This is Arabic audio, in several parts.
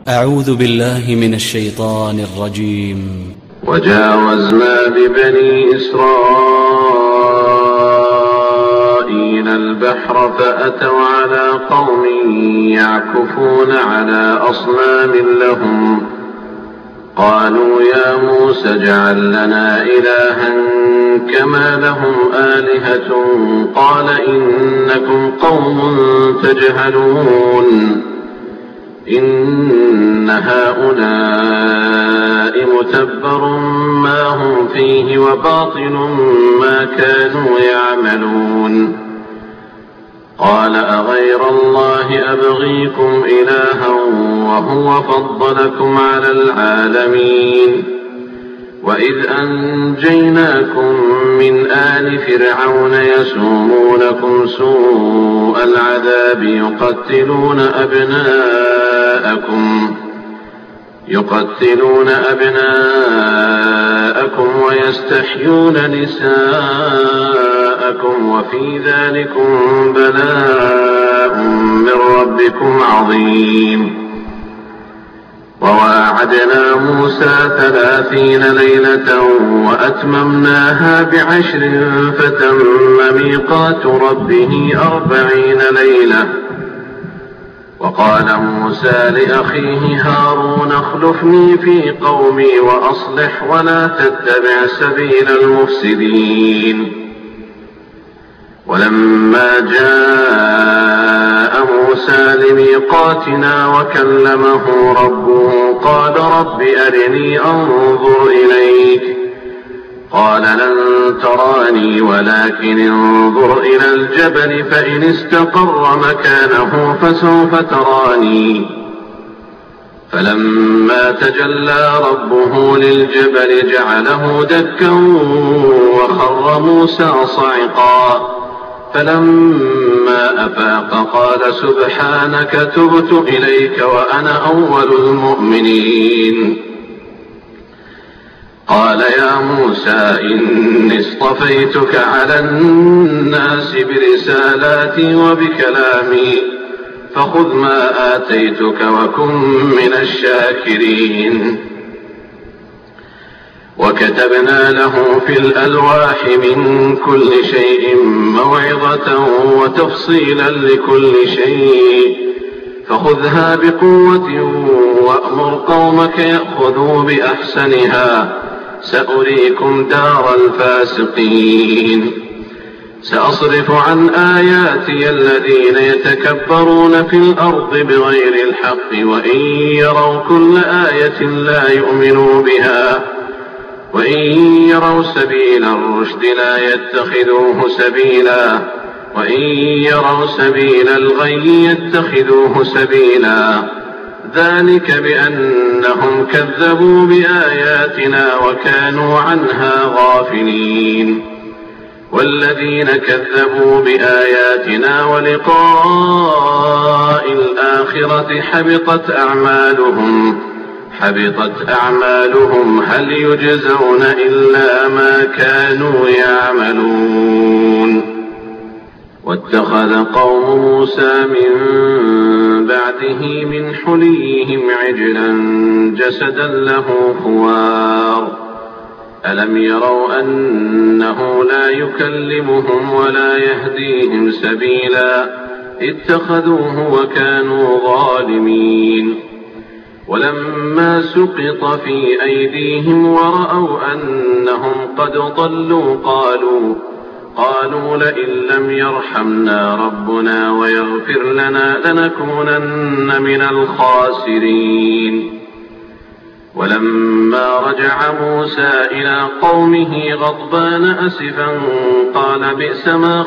أعوذ بالله من الشيطان الرجيم. وجاوزنا ببني إسرائيل البحر فأتوا على قوم يعكفون على أصنام لهم قالوا يا موسى اجعل لنا إلها كما لهم آلهة قال إنكم قوم تجهلون إن هؤلاء متبر ما هم فيه وباطل ما كانوا يعملون قال أغير الله أبغيكم إلها وهو فضلكم على العالمين وإذ أنجيناكم من آل فرعون يسومونكم سوء العذاب يقتلون أبناءكم ويستحيون نساءكم وفي ذلكم بلاء من ربكم عظيم وواعدنا موسى 30 ليلة وأتممناها ب10 فتم ميقات ربه 40 ليلة وقال موسى لأخيه هارون اخلفني في قومي وأصلح ولا تتبع سبيل المفسدين ولما جاء موسى لميقاتنا وكلمه ربه قال رب أرني أنظر إليك قال لن تراني ولكن انظر إلى الجبل فإن استقر مكانه فسوف تراني فلما تجلى ربه للجبل جعله دكا وخر موسى صعقا فلما أفاق قال سبحانك تبت إليك وأنا أول المؤمنين قال يا موسى إني اصطفيتك على الناس برسالاتي وبكلامي فخذ ما آتيتك وكن من الشاكرين وكتبنا له في الألواح من كل شيء موعظة وتفصيلا لكل شيء فخذها بقوة وأمر قومك يأخذوا بأحسنها سأريكم دار الفاسقين سأصرف عن آياتي الذين يتكبرون في الأرض بغير الحق وإن يروا كل آية لا يؤمنوا بها وإن يروا سبيل الرشد لا يتخذوه سبيلا وإن يروا سبيل الغي يتخذوه سبيلا ذلك بأنهم كذبوا بآياتنا وكانوا عنها غافلين والذين كذبوا بآياتنا ولقاء الآخرة حبطت أعمالهم هل يجزون إلا ما كانوا يعملون واتخذ قوم موسى من بعده من حليهم عجلا جسدا له خوار ألم يروا أنه لا يكلمهم ولا يهديهم سبيلا اتخذوه وكانوا ظالمين ولما سقط في أيديهم ورأوا أنهم قد ضلوا قالوا لئن لم يرحمنا ربنا ويغفر لنا لنكونن من الخاسرين ولما رجع موسى إلى قومه غضبان أسفا قال بئس ما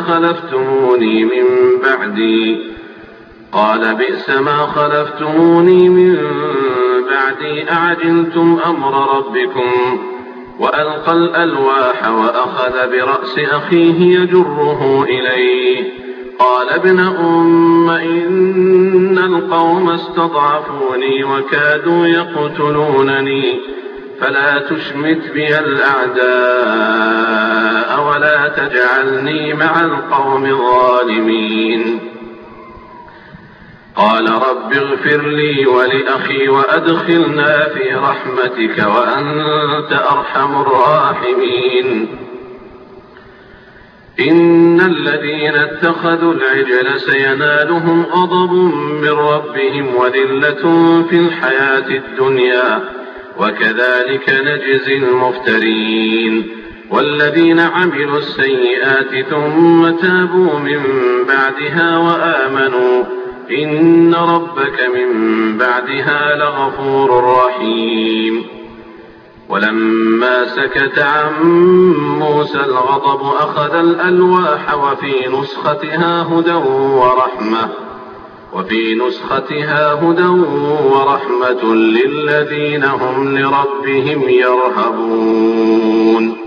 خلفتموني من بعدي أعجلتم أمر ربكم وألقى الألواح وأخذ برأس أخيه يجره إليه قال ابن أم إن القوم استضعفوني وكادوا يقتلونني فلا تشمت بي الأعداء ولا تجعلني مع القوم الظالمين قال رب اغفر لي ولأخي وأدخلنا في رحمتك وأنت أرحم الراحمين. إن الذين اتخذوا العجل سينالهم غضب من ربهم وذلة في الحياة الدنيا وكذلك نجزي المفترين. والذين عملوا السيئات ثم تابوا من بعدها وآمنوا إن ربك من بعدها لغفور رحيم. ولما سكت عن موسى الغضب أخذ الألواح وفي نسختها هدى ورحمة للذين هم لربهم يرهبون.